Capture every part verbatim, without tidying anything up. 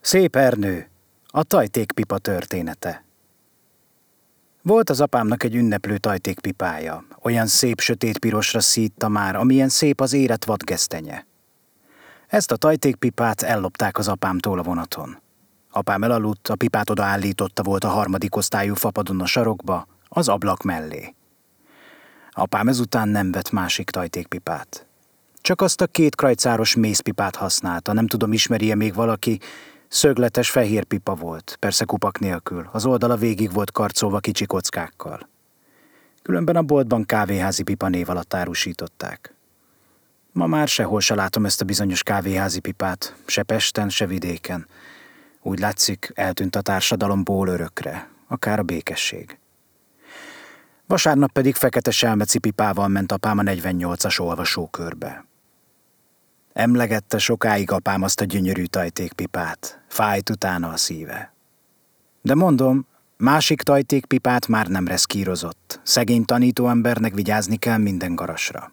Szép Ernő, a tajtékpipa története. Volt az apámnak egy ünneplő tajtékpipája, olyan szép sötétpirosra szítta már, amilyen szép az érett vadgesztenye. Ezt a tajtékpipát ellopták az apámtól a vonaton. Apám elaludt, a pipát odaállította volt a harmadik osztályú fapadon a sarokba, az ablak mellé. Apám ezután nem vett másik tajtékpipát. Csak azt a két krajcáros mészpipát használta, nem tudom, ismeri-e még valaki, szögletes fehér pipa volt, persze kupak nélkül, az oldala végig volt karcolva kicsi kockákkal. Különben a boltban kávéházi pipa név alatt árusították. Ma már sehol se látom ezt a bizonyos kávéházi pipát, se Pesten, se vidéken. Úgy látszik, eltűnt a társadalomból örökre, akár a békesség. Vasárnap pedig fekete selmeci pipával ment apám a negyvennyolcas olvasókörbe. Emlegette sokáig apám azt a gyönyörű tajtékpipát, fájt utána a szíve. De mondom, másik tajtékpipát már nem reszkírozott, szegény tanítóembernek vigyázni kell minden garasra.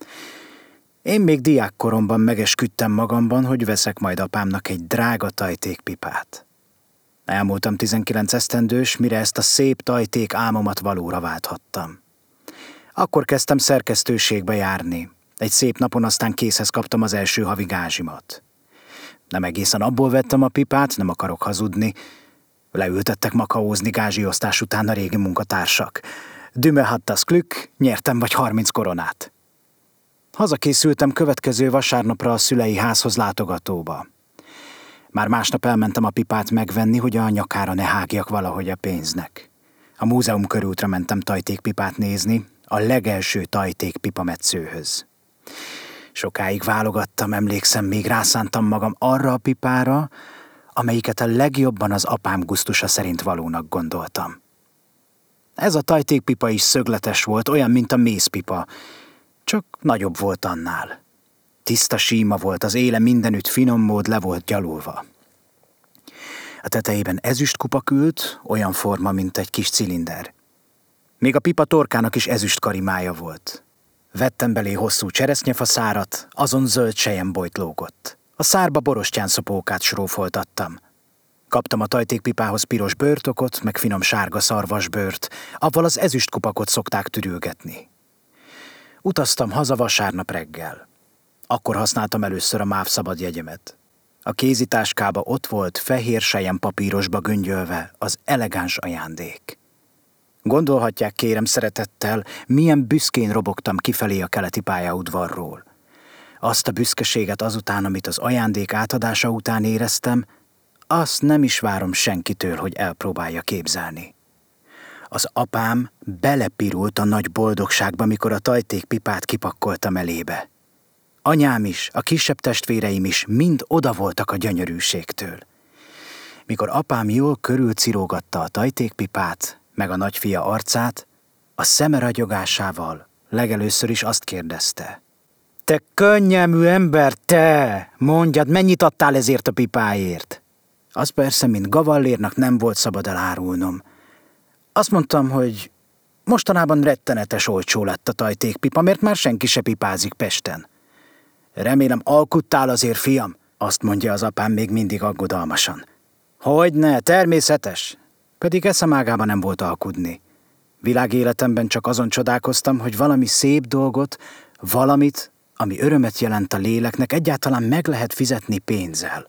Én még diákkoromban megesküdtem magamban, hogy veszek majd apámnak egy drága tajtékpipát. Elmúltam tizenkilenc esztendős, mire ezt a szép tajték álmomat valóra válthattam. Akkor kezdtem szerkesztőségbe járni. Egy szép napon aztán készhez kaptam az első havi gázsimat. Nem egészen abból vettem a pipát, nem akarok hazudni. Leültettek makaózni gázsiosztás után a régi munkatársak. Düme hat das Glück, nyertem vagy harminc koronát. Hazakészültem következő vasárnapra a szülei házhoz látogatóba. Már másnap elmentem a pipát megvenni, hogy a nyakára ne hágjak valahogy a pénznek. A múzeum körútra mentem tajtékpipát nézni, a legelső tajtékpipa metszőhöz. Sokáig válogattam, emlékszem, még rászántam magam arra a pipára, amelyiket a legjobban az apám gusztusa szerint valónak gondoltam. Ez a tajtékpipa is szögletes volt, olyan, mint a mészpipa, csak nagyobb volt annál. Tiszta síma volt, az éle mindenütt finom mód le volt gyalulva. A tetejében ezüstkupak ült, olyan forma, mint egy kis cilinder. Még a pipa torkának is ezüst karimája volt. Vettem belé hosszú cseresznyefa szárat, azon zöld selyembolyt lógott. A szárba borostyánszapókát srófoltattam. Kaptam a tajtékpipához piros bőrtokot, meg finom sárga szarvasbőrt, avval az ezüstkupakot szokták türülgetni. Utaztam haza vasárnap reggel. Akkor használtam először a MÁV szabadjegyemet. A kézitáskába ott volt fehér selyem papírosba göngyölve az elegáns ajándék. Gondolhatják, kérem szeretettel, milyen büszkén robogtam kifelé a keleti pályaudvarról. Azt a büszkeséget azután, amit az ajándék átadása után éreztem, azt nem is várom senkitől, hogy elpróbálja képzelni. Az apám belepirult a nagy boldogságba, mikor a tajtékpipát kipakkoltam elébe. Anyám is, a kisebb testvéreim is mind oda voltak a gyönyörűségtől. Mikor apám jól körülcirógatta a tajtékpipát, meg a nagyfia arcát, a szeme ragyogásával legelőször is azt kérdezte. Te könnyelmű ember, te! Mondjad, mennyit adtál ezért a pipáért? Az persze, mint gavallérnak nem volt szabad elárulnom. Azt mondtam, hogy mostanában rettenetes olcsó lett a tajtékpipa, mert már senki se pipázik Pesten. Remélem alkudtál azért, fiam, azt mondja az apám még mindig aggodalmasan. Hogyne, természetes. Pedig eszem ágában nem volt alkudni. Világéletemben csak azon csodálkoztam, hogy valami szép dolgot, valamit, ami örömet jelent a léleknek, egyáltalán meg lehet fizetni pénzzel.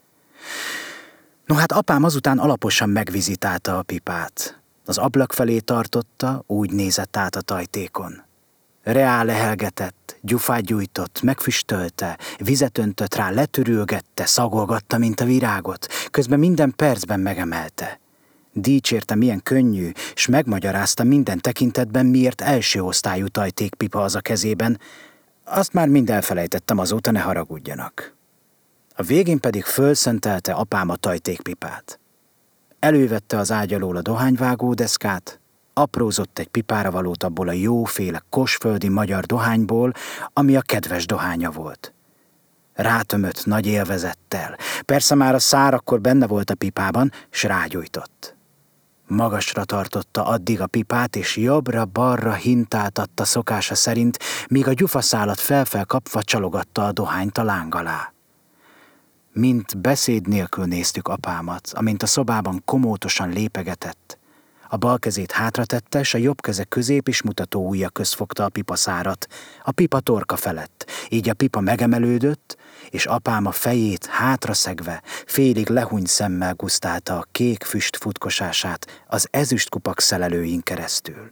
No hát apám azután alaposan megvizitálta a pipát. Az ablak felé tartotta, úgy nézett át a tajtékon. Reál lehelgetett, gyufát gyújtott, megfüstölte, vizet öntött rá, letürülgette, szagolgatta, mint a virágot, közben minden percben megemelte. Dicsérte, milyen könnyű, s megmagyarázta minden tekintetben, miért első osztályú tajtékpipa az a kezében, azt már mind elfelejtettem, azóta ne haragudjanak. A végén pedig fölszentelte apám a tajtékpipát. Elővette az ágy alól a dohányvágó deszkát, aprózott egy pipára valót abból a jóféle kosföldi magyar dohányból, ami a kedves dohánya volt. Rátömött nagy élvezettel. Persze már a szár akkor benne volt a pipában, s rágyújtott. Magasra tartotta addig a pipát, és jobbra-balra hintáltatta szokása szerint, míg a gyufaszálat fel-fel kapva csalogatta a dohányt a láng alá. mint beszéd nélkül néztük apámat, amint a szobában komótosan lépegetett. A bal kezét hátratette, s a jobb keze közép és mutató ujja közt fogta a pipaszárat, a pipa torka felett. Így a pipa megemelődött, és apám a fejét hátraszegve, félig lehúny szemmel gusztálta a kék füst futkosását az ezüstkupak szelelőin keresztül.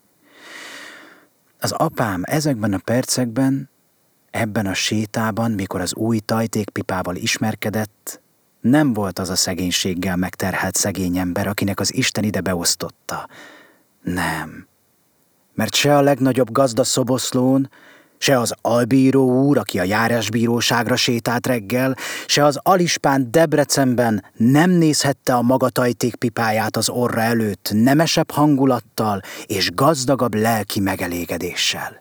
Az apám ezekben a percekben, ebben a sétában, mikor az új tajtékpipával ismerkedett, nem volt az a szegénységgel megterhelt szegény ember, akinek az Isten ide beosztotta. Nem. Mert se a legnagyobb gazda Szoboszlón, se az albíró úr, aki a járásbíróságra sétált reggel, se az alispán Debrecenben nem nézhette a maga tajtékpipáját az orra előtt nemesebb hangulattal és gazdagabb lelki megelégedéssel.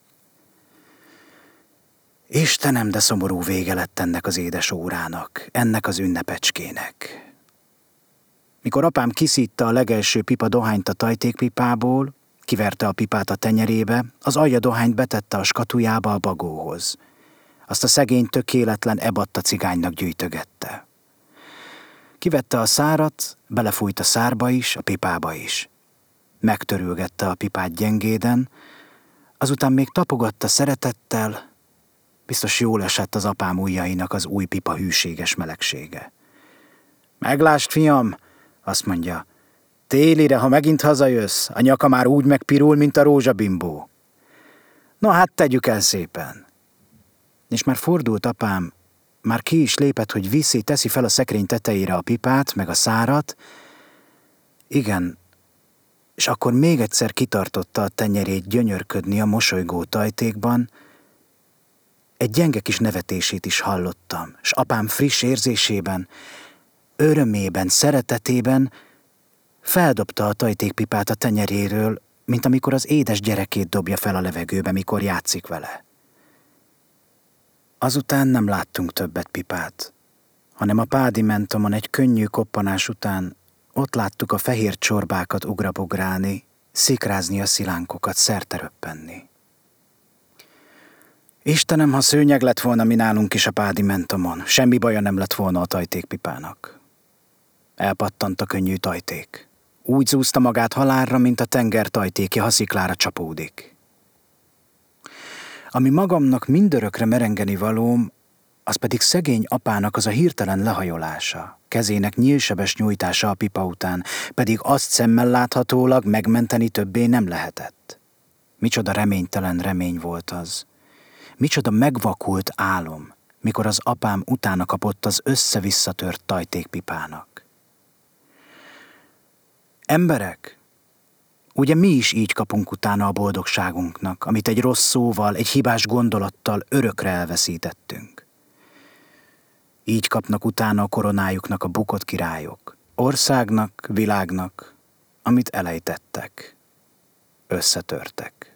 Istenem, de szomorú vége lett ennek az édes órának, ennek az ünnepecskének. Mikor apám kiszítta a legelső pipa dohányt a tajtékpipából, kiverte a pipát a tenyerébe, az alja dohányt betette a skatujába a bagóhoz. Azt a szegény tökéletlen ebatta cigánynak gyűjtögette. Kivette a szárat, belefújt a szárba is, a pipába is. Megtörülgette a pipát gyengéden, azután még tapogatta szeretettel. Biztos jól esett az apám ujjainak az új pipa hűséges melegsége. Meglást, fiam, azt mondja, télire, ha megint hazajössz, a nyaka már úgy megpirul, mint a rózsabimbó. Na hát tegyük el szépen. És már fordult apám, már ki is lépett, hogy viszi, teszi fel a szekrény tetejére a pipát, meg a szárat. Igen, és akkor még egyszer kitartotta a tenyerét gyönyörködni a mosolygó tajtékban. Egy gyenge kis nevetését is hallottam, s apám friss érzésében, örömében, szeretetében feldobta a tajtékpipát a tenyeréről, mint amikor az édes gyerekét dobja fel a levegőbe, mikor játszik vele. Azután nem láttunk többet pipát, hanem a pádimentomon egy könnyű koppanás után ott láttuk a fehér csorbákat ugrabugrálni, szikrázni a szilánkokat, szerte röppenni. Istenem, ha szőnyeg lett volna mi nálunk is a pádimentomon, semmi baja nem lett volna a tajtékpipának. Elpattant a könnyű tajték. Úgy zúzta magát halálra, mint a tenger tajtékja, ha sziklára csapódik. Ami magamnak mindörökre merengeni valóm, az pedig szegény apának az a hirtelen lehajolása, kezének nyílsebes nyújtása a pipa után, pedig azt szemmel láthatólag megmenteni többé nem lehetett. Micsoda reménytelen remény volt az. Micsoda megvakult álom, mikor az apám utána kapott az össze-visszatört tajtékpipának. Emberek, ugye mi is így kapunk utána a boldogságunknak, amit egy rossz szóval, egy hibás gondolattal örökre elveszítettünk. Így kapnak utána a koronájuknak a bukott királyok, országnak, világnak, amit elejtettek, összetörtek.